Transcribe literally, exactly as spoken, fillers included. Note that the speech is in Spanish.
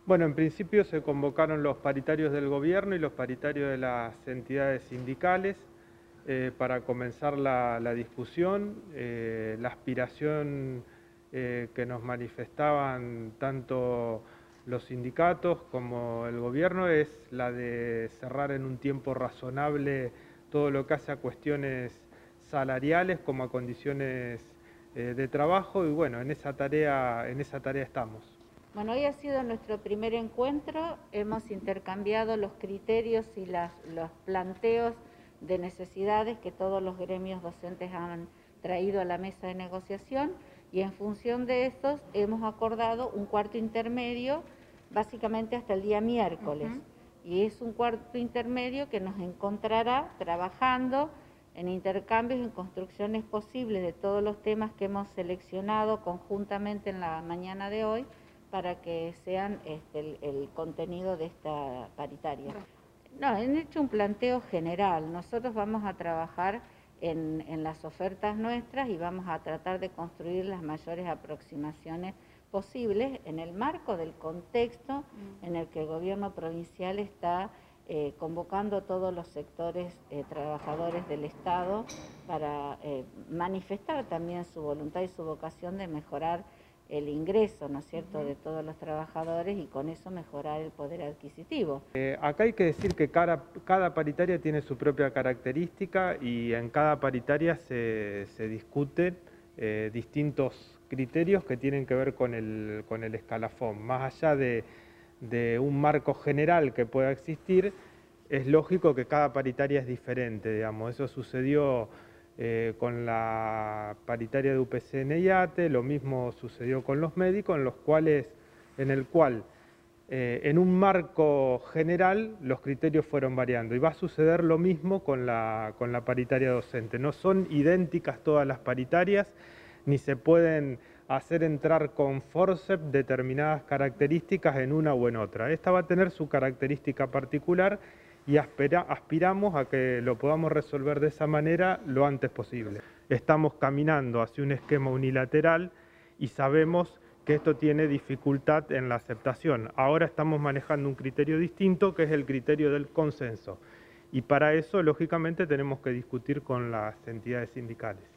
Bueno, en principio se convocaron los paritarios del gobierno y los paritarios de las entidades sindicales eh, para comenzar la, la discusión. Eh, la aspiración eh, que nos manifestaban tanto los sindicatos como el gobierno es la de cerrar en un tiempo razonable todo lo que hace a cuestiones salariales como a condiciones eh, de trabajo, y bueno, en esa tarea, en esa tarea estamos. Bueno, hoy ha sido nuestro primer encuentro, hemos intercambiado los criterios y las, los planteos de necesidades que todos los gremios docentes han traído a la mesa de negociación, y en función de esos hemos acordado un cuarto intermedio básicamente hasta el día miércoles. Uh-huh. Y es un cuarto intermedio que nos encontrará trabajando en intercambios, en construcciones posibles de todos los temas que hemos seleccionado conjuntamente en la mañana de hoy, para que sean este, el, el contenido de esta paritaria. No, han hecho un planteo general. Nosotros vamos a trabajar en, en las ofertas nuestras y vamos a tratar de construir las mayores aproximaciones posibles en el marco del contexto en el que el gobierno provincial está eh, convocando a todos los sectores eh, trabajadores del Estado para eh, manifestar también su voluntad y su vocación de mejorar el ingreso, ¿no es cierto?, de todos los trabajadores, y con eso mejorar el poder adquisitivo. Eh, acá hay que decir que cada, cada paritaria tiene su propia característica, y en cada paritaria se, se discuten eh, distintos criterios que tienen que ver con el, con el escalafón. Más allá de, de un marco general que pueda existir, es lógico que cada paritaria es diferente, digamos. Eso sucedió Eh, con la paritaria de U P C N y A T E, lo mismo sucedió con los médicos, en los cuales, en el cual eh, en un marco general los criterios fueron variando, y va a suceder lo mismo con la, con la paritaria docente. No son idénticas todas las paritarias, ni se pueden hacer entrar con forceps determinadas características en una o en otra. Esta va a tener su característica particular, y aspira, aspiramos a que lo podamos resolver de esa manera lo antes posible. Estamos caminando hacia un esquema unilateral y sabemos que esto tiene dificultad en la aceptación. Ahora estamos manejando un criterio distinto, que es el criterio del consenso, y para eso, lógicamente, tenemos que discutir con las entidades sindicales.